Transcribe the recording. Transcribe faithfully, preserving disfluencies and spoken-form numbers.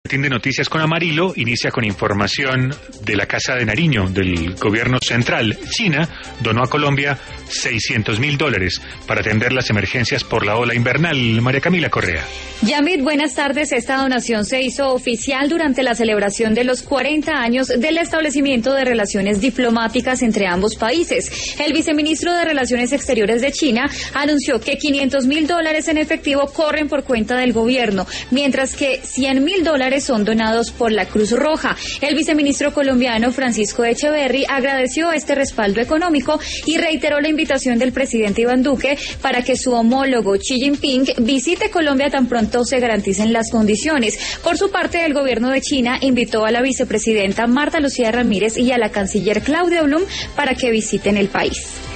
Boletín de Noticias con Amarillo inicia con información de la Casa de Nariño del gobierno central. China donó a Colombia seiscientos mil dólares para atender las emergencias por la ola invernal. María Camila Correa. Yamit, buenas tardes. Esta donación se hizo oficial durante la celebración de los cuarenta años del establecimiento de relaciones diplomáticas entre ambos países. El viceministro de Relaciones Exteriores de China anunció que quinientos mil dólares en efectivo corren por cuenta del gobierno, mientras que cien mil dólares son donados por la Cruz Roja. El viceministro colombiano Francisco Echeverry agradeció este respaldo económico y reiteró la invitación del presidente Iván Duque para que su homólogo Xi Jinping visite Colombia tan pronto se garanticen las condiciones. Por su parte, el gobierno de China invitó a la vicepresidenta Marta Lucía Ramírez y a la canciller Claudia Blum para que visiten el país.